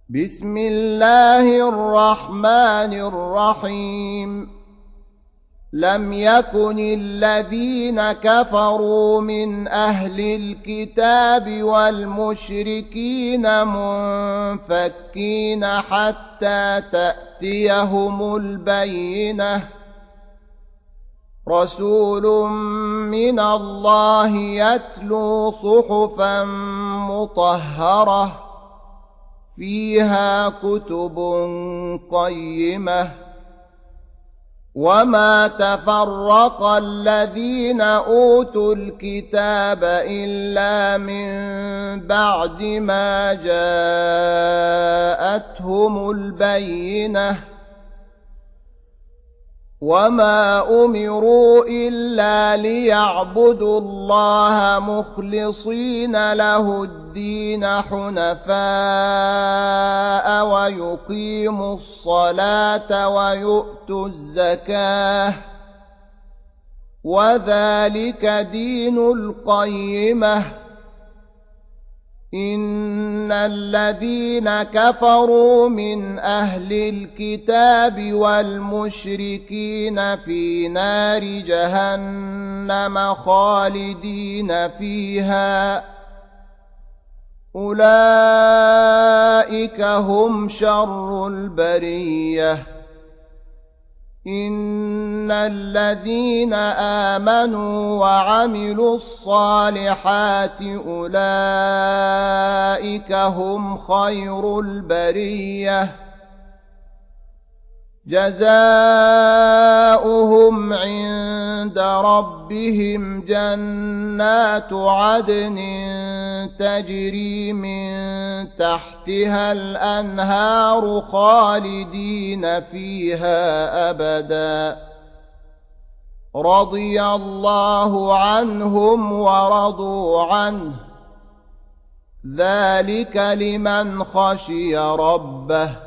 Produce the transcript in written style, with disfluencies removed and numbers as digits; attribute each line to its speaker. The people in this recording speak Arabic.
Speaker 1: بسم الله الرحمن الرحيم لم يكن الذين كفروا من أهل الكتاب والمشركين منفكين حتى تأتيهم البينة رسول من الله يتلو صحفا مطهرة فيها كتب قيمة وما تفرق الذين أوتوا الكتاب إلا من بعد ما جاءتهم البينة وما أمروا إلا ليعبدوا الله مخلصين له الدين حنفاء ويقيموا الصلاة ويؤتوا الزكاة وذلك دين القيمة إن الذين كفروا من أهل الكتاب والمشركين في نار جهنم خالدين فيها أولئك هم شر البرية إن الذين آمنوا وعملوا الصالحات أولئك هم خير البرية جزاؤهم عند ربهم جنات عدن تجري من تحتها الأنهار خالدين فيها أبدا رضي الله عنهم ورضوا عنه ذلك لمن خشي ربه